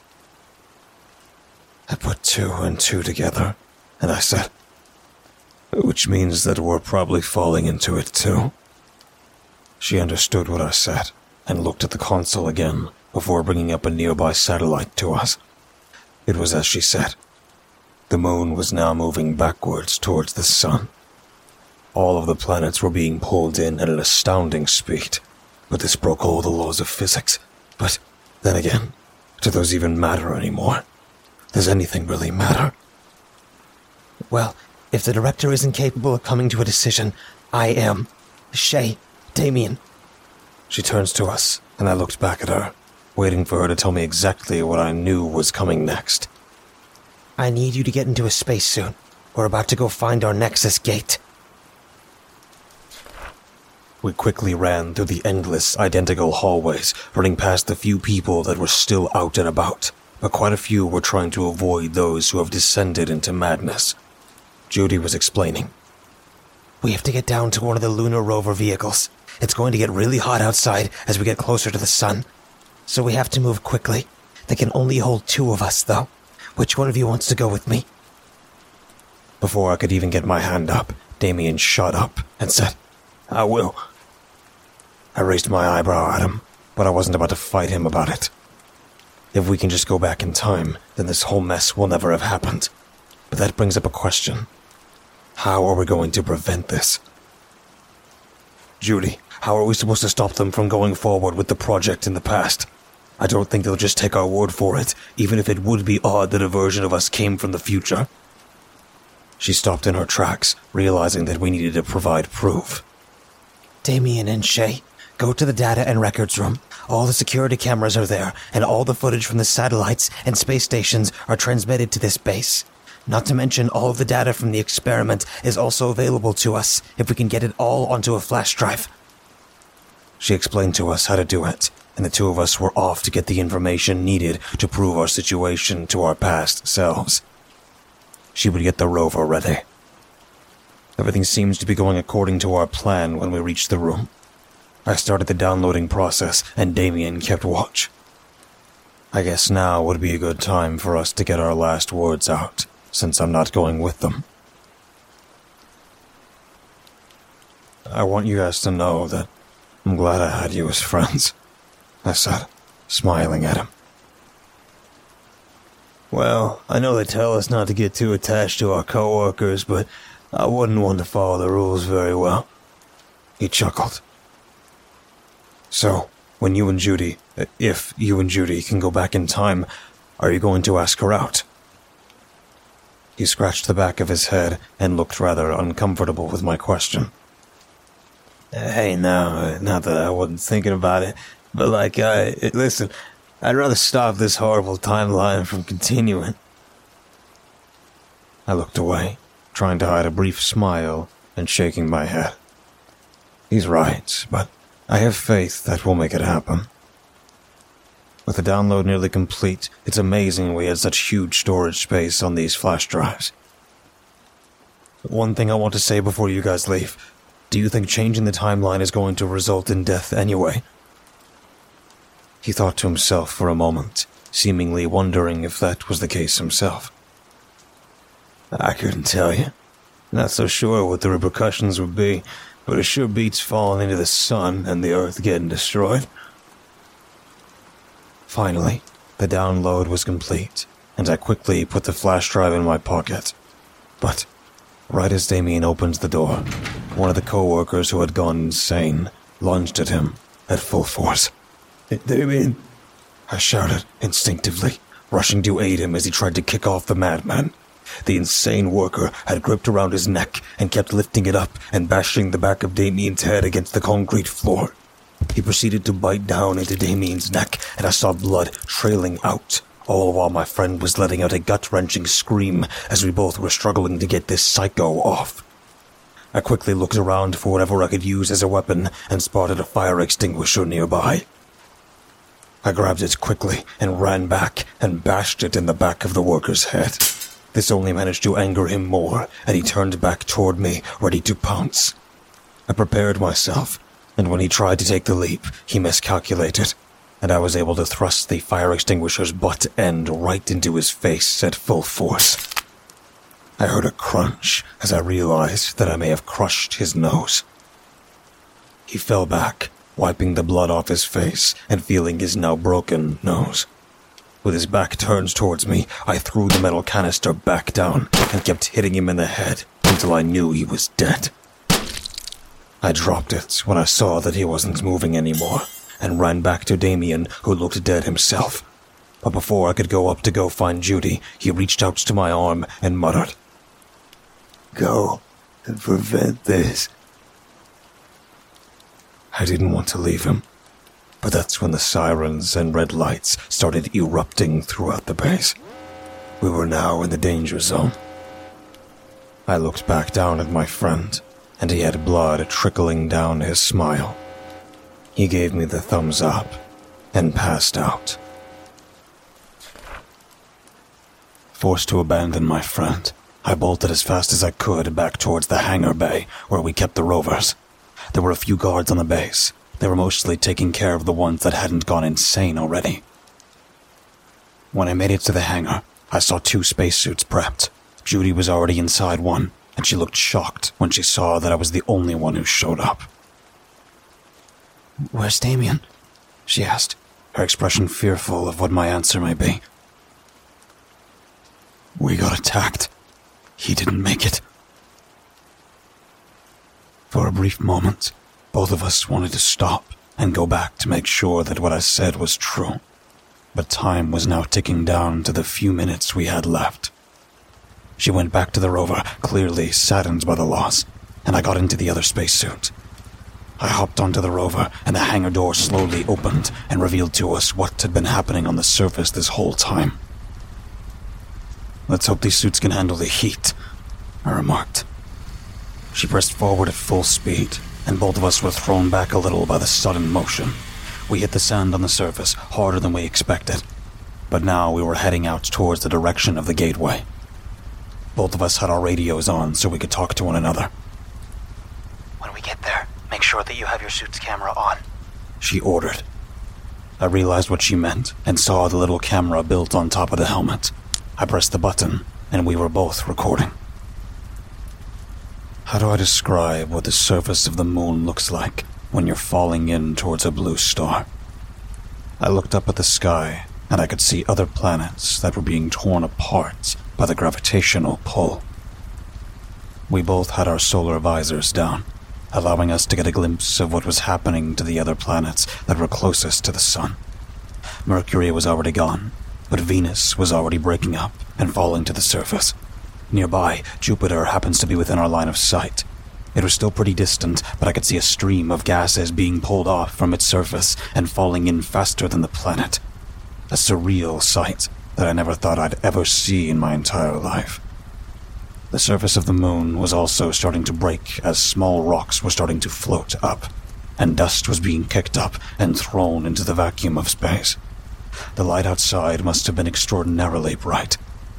I put 2 and 2 together, and I said, "Which means that we're probably falling into it too." She understood what I said, and looked at the console again before bringing up a nearby satellite to us. It was as she said. The moon was now moving backwards towards the sun. All of the planets were being pulled in at an astounding speed, but this broke all the laws of physics. But then again, do those even matter anymore? Does anything really matter? "Well, if the director isn't capable of coming to a decision, I am. Shay, Damien." She turns to us, and I looked back at her, waiting for her to tell me exactly what I knew was coming next. "I need you to get into a spacesuit. We're about to go find our Nexus gate." We quickly ran through the endless, identical hallways, running past the few people that were still out and about, but quite a few were trying to avoid those who have descended into madness. Judy was explaining. "We have to get down to one of the lunar rover vehicles. It's going to get really hot outside as we get closer to the sun, so we have to move quickly. They can only hold 2 of us, though. Which one of you wants to go with me?" Before I could even get my hand up, Damien shot up and said, "I will." I raised my eyebrow at him, but I wasn't about to fight him about it. If we can just go back in time, then this whole mess will never have happened. But that brings up a question. How are we going to prevent this? Judy, how are we supposed to stop them from going forward with the project in the past? I don't think they'll just take our word for it, even if it would be odd that a version of us came from the future. She stopped in her tracks, realizing that we needed to provide proof. "Damien and Shay, go to the data and records room. All the security cameras are there, and all the footage from the satellites and space stations are transmitted to this base. Not to mention all of the data from the experiment is also available to us if we can get it all onto a flash drive." She explained to us how to do it, and the 2 of us were off to get the information needed to prove our situation to our past selves. She would get the rover ready. Everything seems to be going according to our plan when we reached the room. I started the downloading process, and Damien kept watch. I guess now would be a good time for us to get our last words out, since I'm not going with them. I want you guys to know that I'm glad I had you as friends, I said, smiling at him. "Well, I know they tell us not to get too attached to our coworkers, but I wouldn't want to follow the rules very well." He chuckled. "So, when you and Judy, if you and Judy can go back in time, are you going to ask her out?" He scratched the back of his head and looked rather uncomfortable with my question. "Hey, no, not that I wasn't thinking about it, but listen, I'd rather stop this horrible timeline from continuing." I looked away, trying to hide a brief smile and shaking my head. He's right, but I have faith that we'll make it happen. With the download nearly complete, it's amazing we had such huge storage space on these flash drives. One thing I want to say before you guys leave. Do you think changing the timeline is going to result in death anyway? He thought to himself for a moment, seemingly wondering if that was the case himself. I couldn't tell you. Not so sure what the repercussions would be, but it sure beats falling into the sun and the earth getting destroyed. Finally, the download was complete, and I quickly put the flash drive in my pocket. But right as Damien opened the door, one of the co-workers who had gone insane lunged at him at full force. Damien, I shouted instinctively, rushing to aid him as he tried to kick off the madman. The insane worker had gripped around his neck and kept lifting it up and bashing the back of Damien's head against the concrete floor. He proceeded to bite down into Damien's neck, and I saw blood trailing out, all while my friend was letting out a gut-wrenching scream as we both were struggling to get this psycho off. I quickly looked around for whatever I could use as a weapon and spotted a fire extinguisher nearby. I grabbed it quickly and ran back and bashed it in the back of the worker's head. This only managed to anger him more, and he turned back toward me, ready to pounce. I prepared myself, and when he tried to take the leap, he miscalculated, and I was able to thrust the fire extinguisher's butt end right into his face at full force. I heard a crunch as I realized that I may have crushed his nose. He fell back, wiping the blood off his face and feeling his now broken nose. With his back turned towards me, I threw the metal canister back down and kept hitting him in the head until I knew he was dead. I dropped it when I saw that he wasn't moving anymore and ran back to Damien, who looked dead himself. But before I could go up to go find Judy, he reached out to my arm and muttered, "Go and prevent this." I didn't want to leave him, but that's when the sirens and red lights started erupting throughout the base. We were now in the danger zone. I looked back down at my friend, and he had blood trickling down his smile. He gave me the thumbs up and passed out. Forced to abandon my friend, I bolted as fast as I could back towards the hangar bay where we kept the rovers. There were a few guards on the base. They were mostly taking care of the ones that hadn't gone insane already. When I made it to the hangar, I saw 2 spacesuits prepped. Judy was already inside one, and she looked shocked when she saw that I was the only one who showed up. "Where's Damien?" she asked, her expression fearful of what my answer may be. "We got attacked. He didn't make it." For a brief moment, both of us wanted to stop and go back to make sure that what I said was true. But time was now ticking down to the few minutes we had left. She went back to the rover, clearly saddened by the loss, and I got into the other spacesuit. I hopped onto the rover, and the hangar door slowly opened and revealed to us what had been happening on the surface this whole time. "Let's hope these suits can handle the heat," I remarked. She pressed forward at full speed, and both of us were thrown back a little by the sudden motion. We hit the sand on the surface harder than we expected, but now we were heading out towards the direction of the gateway. Both of us had our radios on so we could talk to one another. "When we get there, make sure that you have your suit's camera on," she ordered. I realized what she meant and saw the little camera built on top of the helmet. I pressed the button, and we were both recording. How do I describe what the surface of the moon looks like when you're falling in towards a blue star? I looked up at the sky, and I could see other planets that were being torn apart by the gravitational pull. We both had our solar visors down, allowing us to get a glimpse of what was happening to the other planets that were closest to the sun. Mercury was already gone, but Venus was already breaking up and falling to the surface. Nearby, Jupiter happens to be within our line of sight. It was still pretty distant, but I could see a stream of gases being pulled off from its surface and falling in faster than the planet. A surreal sight that I never thought I'd ever see in my entire life. The surface of the moon was also starting to break as small rocks were starting to float up, and dust was being kicked up and thrown into the vacuum of space. The light outside must have been extraordinarily bright.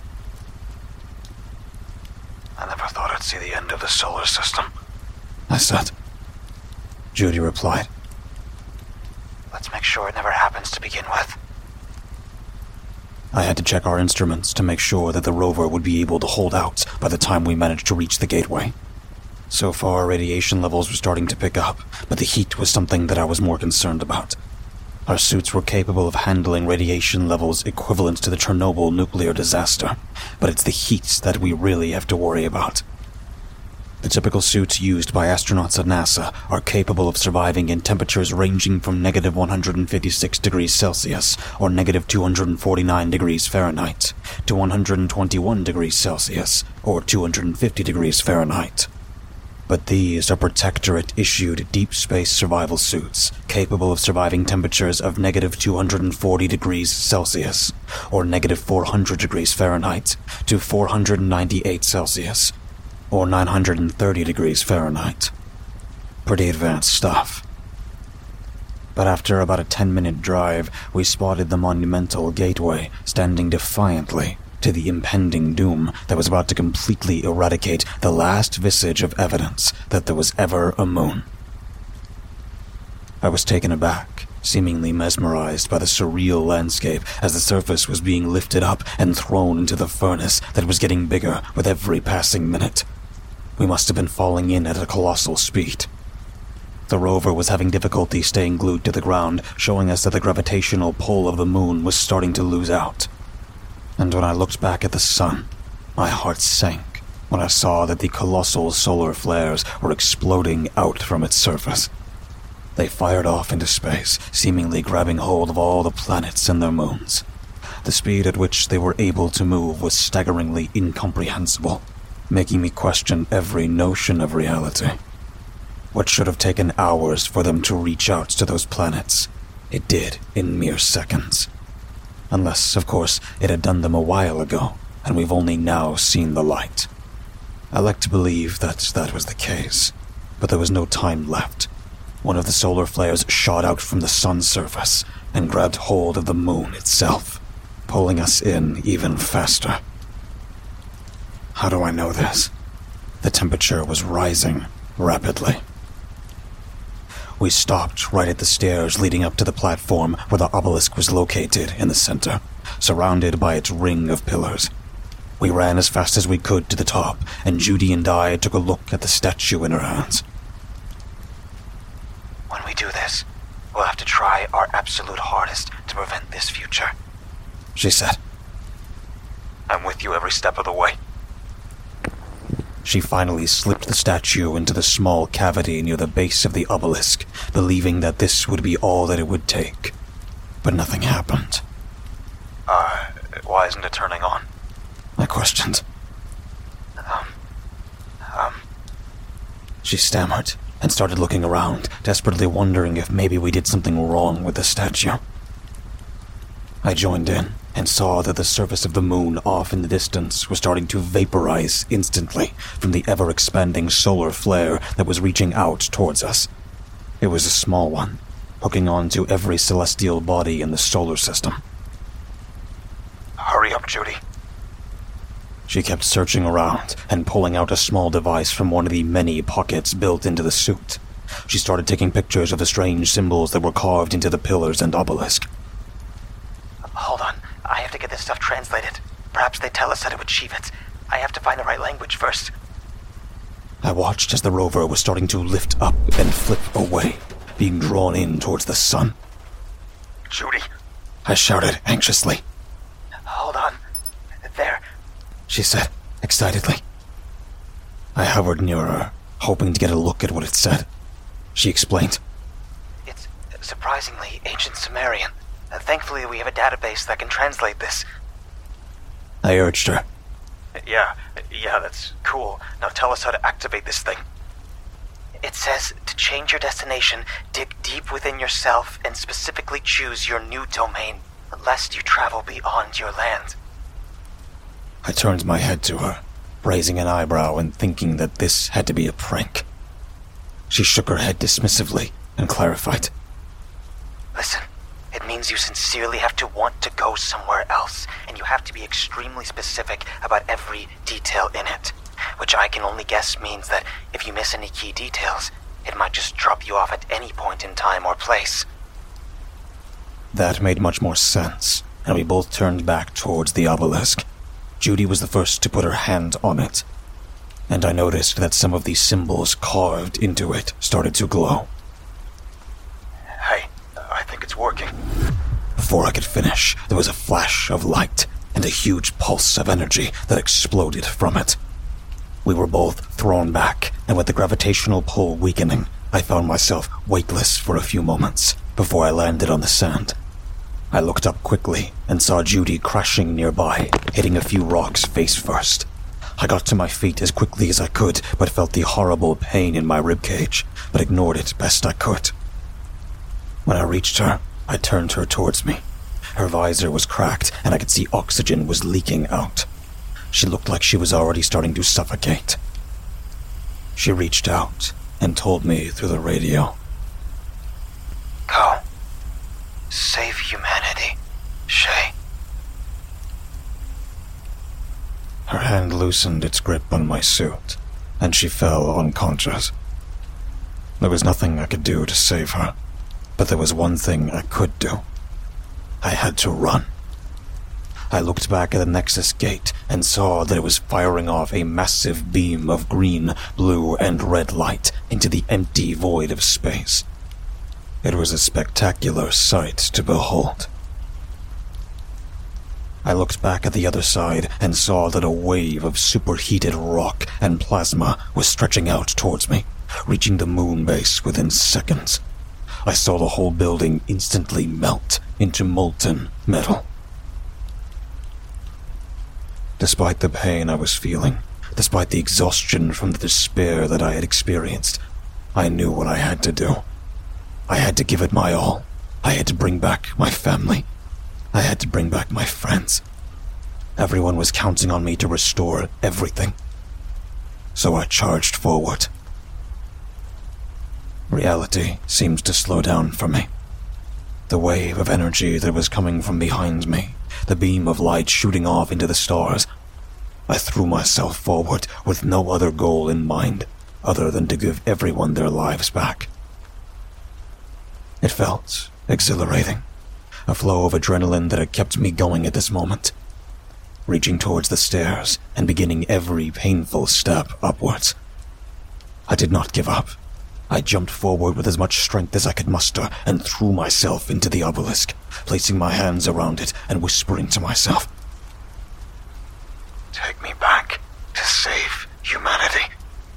"I never thought I'd see the end of the solar system," I said. Judy replied, "Let's make sure it never happens to begin with." I had to check our instruments to make sure that the rover would be able to hold out by the time we managed to reach the gateway. So far, radiation levels were starting to pick up, but the heat was something that I was more concerned about. Our suits were capable of handling radiation levels equivalent to the Chernobyl nuclear disaster, but it's the heat that we really have to worry about. The typical suits used by astronauts at NASA are capable of surviving in temperatures ranging from negative 156 degrees Celsius or negative 249 degrees Fahrenheit to 121 degrees Celsius or 250 degrees Fahrenheit. But these are Protectorate-issued deep space survival suits capable of surviving temperatures of negative 240 degrees Celsius or negative 400 degrees Fahrenheit to 498 Celsius or 930 degrees Fahrenheit. Pretty advanced stuff. But after about a 10-minute drive, we spotted the monumental gateway standing defiantly to the impending doom that was about to completely eradicate the last vestige of evidence that there was ever a moon. I was taken aback, seemingly mesmerized by the surreal landscape as the surface was being lifted up and thrown into the furnace that was getting bigger with every passing minute. We must have been falling in at a colossal speed. The rover was having difficulty staying glued to the ground, showing us that the gravitational pull of the moon was starting to lose out. And when I looked back at the sun, my heart sank when I saw that the colossal solar flares were exploding out from its surface. They fired off into space, seemingly grabbing hold of all the planets and their moons. The speed at which they were able to move was staggeringly incomprehensible, making me question every notion of reality. What should have taken hours for them to reach out to those planets, it did in mere seconds. Unless, of course, it had done them a while ago, and we've only now seen the light. I like to believe that that was the case, but there was no time left. One of the solar flares shot out from the sun's surface and grabbed hold of the moon itself, pulling us in even faster. How do I know this? The temperature was rising rapidly. We stopped right at the stairs leading up to the platform where the obelisk was located in the center, surrounded by its ring of pillars. We ran as fast as we could to the top, and Judy and I took a look at the statue in her hands. When we do this, we'll have to try our absolute hardest to prevent this future, she said. I'm with you every step of the way. She finally slipped the statue into the small cavity near the base of the obelisk, believing that this would be all that it would take. But nothing happened. Why isn't it turning on? I questioned. She stammered and started looking around, desperately wondering if maybe we did something wrong with the statue. I joined in and saw that the surface of the moon off in the distance was starting to vaporize instantly from the ever-expanding solar flare that was reaching out towards us. It was a small one, hooking on to every celestial body in the solar system. Hurry up, Judy. She kept searching around and pulling out a small device from one of the many pockets built into the suit. She started taking pictures of the strange symbols that were carved into the pillars and obelisk. Hold on. I have to get this stuff translated. Perhaps they tell us how to achieve it. I have to find the right language first. I watched as the rover was starting to lift up and flip away, being drawn in towards the sun. Judy. I shouted anxiously. Hold on. There. She said, excitedly. I hovered near her, hoping to get a look at what it said. She explained. It's surprisingly ancient Sumerian. Thankfully, we have a database that can translate this. I urged her. Yeah, that's cool. Now tell us how to activate this thing. It says to change your destination, dig deep within yourself and specifically choose your new domain, lest you travel beyond your land. I turned my head to her, raising an eyebrow and thinking that this had to be a prank. She shook her head dismissively and clarified. Listen. It means you sincerely have to want to go somewhere else, and you have to be extremely specific about every detail in it. Which I can only guess means that if you miss any key details, it might just drop you off at any point in time or place. That made much more sense, and we both turned back towards the obelisk. Judy was the first to put her hand on it, and I noticed that some of the symbols carved into it started to glow. Hey, I think it's working. Before I could finish, there was a flash of light and a huge pulse of energy that exploded from it. We were both thrown back, and with the gravitational pull weakening, I found myself weightless for a few moments before I landed on the sand. I looked up quickly and saw Judy crashing nearby, hitting a few rocks face first. I got to my feet as quickly as I could, but felt the horrible pain in my ribcage, but ignored it best I could. When I reached her, I turned her towards me. Her visor was cracked, and I could see oxygen was leaking out. She looked like she was already starting to suffocate. She reached out and told me through the radio. Go. Save humanity, Shay. Her hand loosened its grip on my suit, and she fell unconscious. There was nothing I could do to save her, but there was one thing I could do. I had to run. I looked back at the Nexus gate and saw that it was firing off a massive beam of green, blue, and red light into the empty void of space. It was a spectacular sight to behold. I looked back at the other side and saw that a wave of superheated rock and plasma was stretching out towards me, reaching the moon base within seconds. I saw the whole building instantly melt into molten metal. Despite the pain I was feeling, despite the exhaustion from the despair that I had experienced, I knew what I had to do. I had to give it my all. I had to bring back my family. I had to bring back my friends. Everyone was counting on me to restore everything. So I charged forward. Reality seemed to slow down for me. The wave of energy that was coming from behind me, the beam of light shooting off into the stars. I threw myself forward with no other goal in mind other than to give everyone their lives back. It felt exhilarating, a flow of adrenaline that had kept me going at this moment. Reaching towards the stairs and beginning every painful step upwards. I did not give up. I jumped forward with as much strength as I could muster and threw myself into the obelisk, placing my hands around it and whispering to myself, Take me back to save humanity.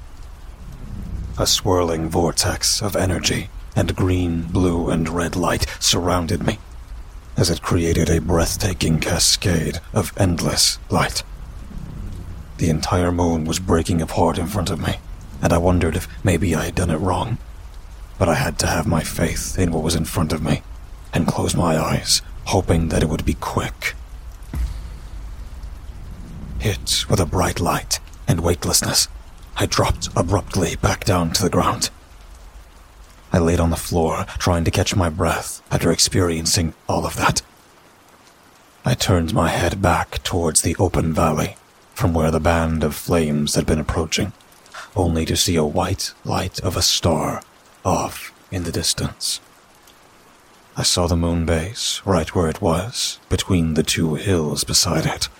A swirling vortex of energy and green, blue, and red light surrounded me, as it created a breathtaking cascade of endless light. The entire moon was breaking apart in front of me, and I wondered if maybe I had done it wrong. But I had to have my faith in what was in front of me, and close my eyes, hoping that it would be quick. Hit with a bright light and weightlessness, I dropped abruptly back down to the ground. I laid on the floor, trying to catch my breath after experiencing all of that. I turned my head back towards the open valley, from where the band of flames had been approaching, only to see a white light of a star off in the distance. I saw the moon base right where it was, between the two hills beside it.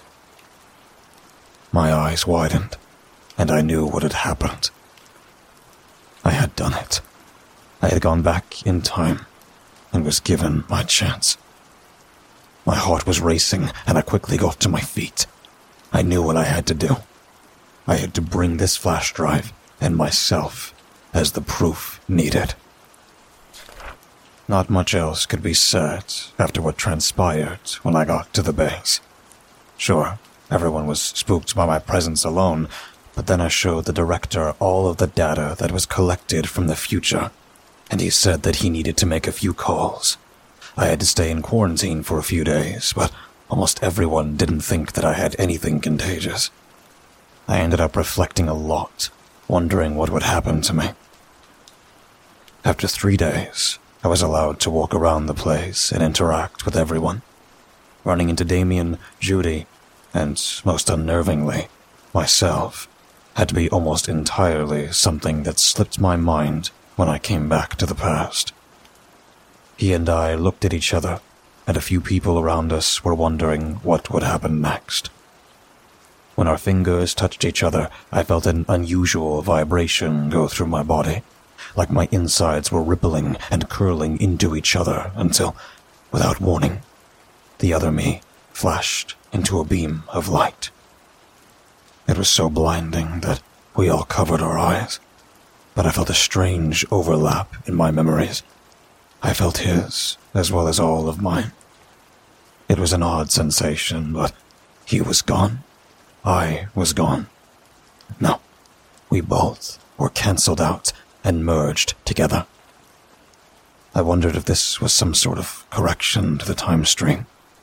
My eyes widened, and I knew what had happened. I had done it. I had gone back in time and was given my chance. My heart was racing, and I quickly got to my feet. I knew what I had to do. I had to bring this flash drive and myself as the proof needed. Not much else could be said after what transpired when I got to the base. Sure, everyone was spooked by my presence alone, but then I showed the director all of the data that was collected from the future, and he said that he needed to make a few calls. I had to stay in quarantine for a few days, but almost everyone didn't think that I had anything contagious. I ended up reflecting a lot, wondering what would happen to me. After 3 days, I was allowed to walk around the place and interact with everyone, running into Damien, Judy, and, most unnervingly, myself, had to be almost entirely something that slipped my mind when I came back to the past. He and I looked at each other and a few people around us were wondering what would happen next. When our fingers touched each other, I felt an unusual vibration go through my body, like my insides were rippling and curling into each other until, without warning, the other me flashed into a beam of light. It was so blinding that we all covered our eyes, but I felt a strange overlap in my memories. I felt his, as well as all of mine. It was an odd sensation, but he was gone. I was gone. No, we both were cancelled out and merged together. I wondered if this was some sort of correction to the time stream.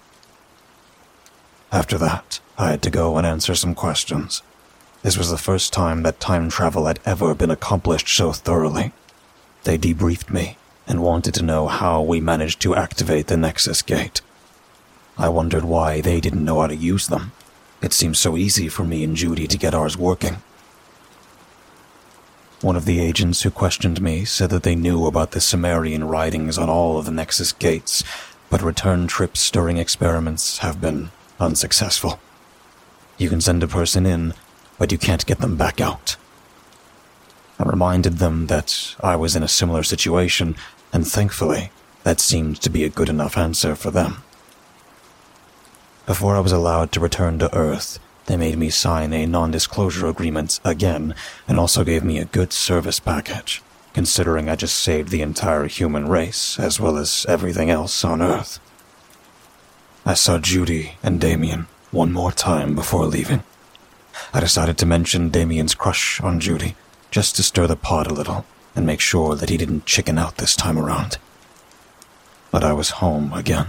After that, I had to go and answer some questions. This was the first time that time travel had ever been accomplished so thoroughly. They debriefed me and wanted to know how we managed to activate the Nexus Gate. I wondered why they didn't know how to use them. It seemed so easy for me and Judy to get ours working. One of the agents who questioned me said that they knew about the Sumerian writings on all of the Nexus Gates, but return trips during experiments have been unsuccessful. You can send a person in, but you can't get them back out. I reminded them that I was in a similar situation, and thankfully, that seemed to be a good enough answer for them. Before I was allowed to return to Earth, they made me sign a non-disclosure agreement again, and also gave me a good service package, considering I just saved the entire human race, as well as everything else on Earth. I saw Judy and Damien one more time before leaving. I decided to mention Damien's crush on Judy, just to stir the pot a little, and make sure that he didn't chicken out this time around. But I was home again.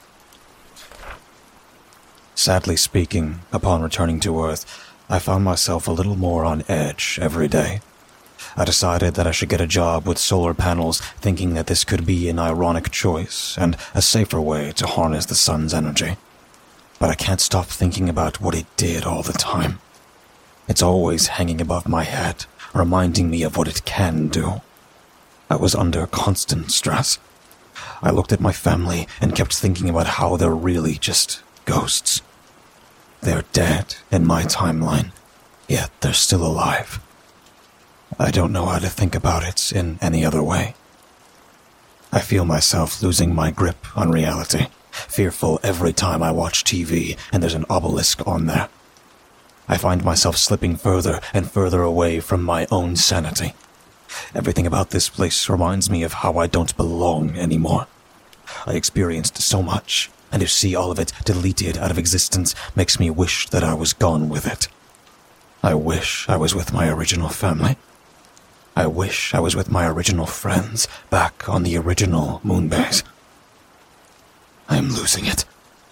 Sadly speaking, upon returning to Earth, I found myself a little more on edge every day. I decided that I should get a job with solar panels, thinking that this could be an ironic choice and a safer way to harness the sun's energy. But I can't stop thinking about what it did all the time. It's always hanging above my head, reminding me of what it can do. I was under constant stress. I looked at my family and kept thinking about how they're really just ghosts. They're dead in my timeline, yet they're still alive. I don't know how to think about it in any other way. I feel myself losing my grip on reality, fearful every time I watch TV and there's an obelisk on there. I find myself slipping further and further away from my own sanity. Everything about this place reminds me of how I don't belong anymore. I experienced so much, and to see all of it deleted out of existence makes me wish that I was gone with it. I wish I was with my original family. I wish I was with my original friends back on the original Moonbase. I am losing it.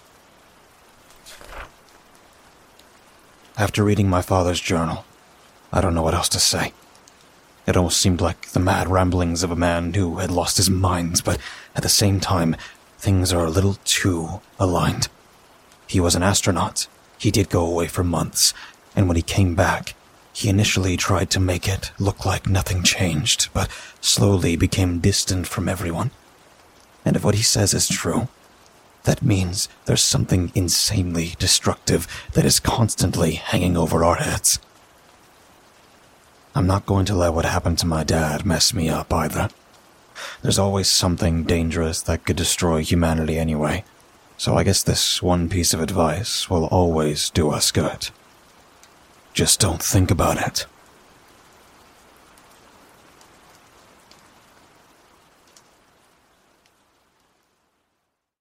After reading my father's journal, I don't know what else to say. It almost seemed like the mad ramblings of a man who had lost his mind, but at the same time, things are a little too aligned. He was an astronaut. He did go away for months, and when he came back, he initially tried to make it look like nothing changed, but slowly became distant from everyone. And if what he says is true, that means there's something insanely destructive that is constantly hanging over our heads. I'm not going to let what happened to my dad mess me up either. There's always something dangerous that could destroy humanity anyway, so I guess this one piece of advice will always do us good. Just don't think about it.